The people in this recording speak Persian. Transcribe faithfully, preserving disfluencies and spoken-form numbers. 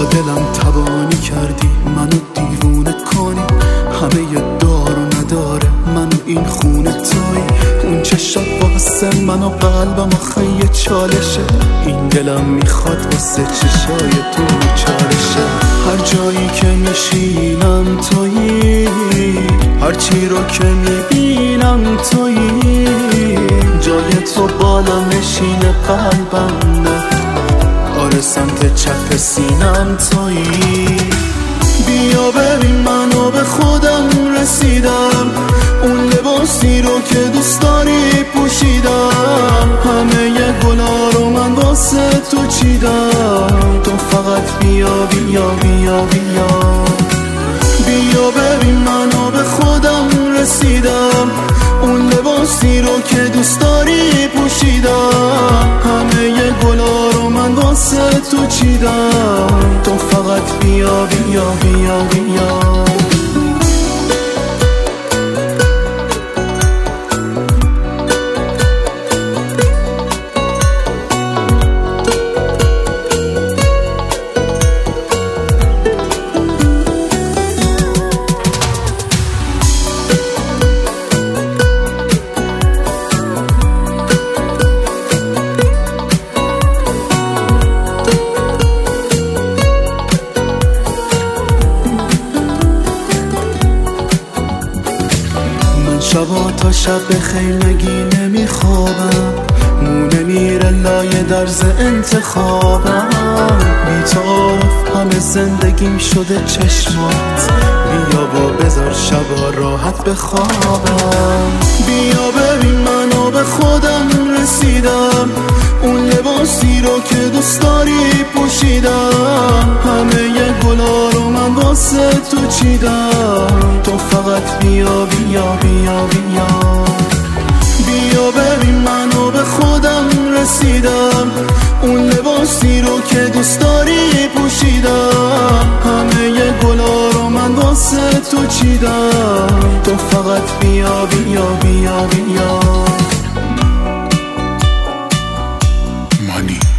دلم تبانی کردی منو دیوونه کنی، همه ی دار و نداره منو این خونه توی. اون چشات واسه منو قلبم آخه یه چالشه، این دلم میخواد واسه چشای تو چالشه. هر جایی که میشینم تویی، هر چی رو که میبینم تویی، جای تو بالا نشین قلبم نه، آره سمت چپ سینم تویی. بیا ببین منو به خودم رسیدم، اون لباسی رو که دوست داری پوشیدم، همه ی گلا رو من واسه تو چیدم، تو فقط بیا بیا بیا بیا. بیا ببین منو به خودم رسیدم، اون لباسی رو که دوست داری پوشیدم، همه ی گلا رو من واسه تو چیدم، تو فقط بیا بیا بیا بیا. شبا تا شب بخیر نگی نمیخوابم، مونه میره لایه درز انتخابم، بی‌طرف همه زندگیم شده چشمات، بیا با بذار شبا راحت بخوابم. بیا ببین منو به خودم رسیدم، اون لباسی رو که دوست داری پوشیدم، همه ی گلا رو من واسه تو چیدم، تو فقط بیا بیا بیا بیا. بیا ببین منو به خودم رسیدم، اون لباسی رو که دوست داری پوشیدم، همه ی گلا رو من واسه تو چیدم، تو فقط بیا بیا بیا بیا. مانی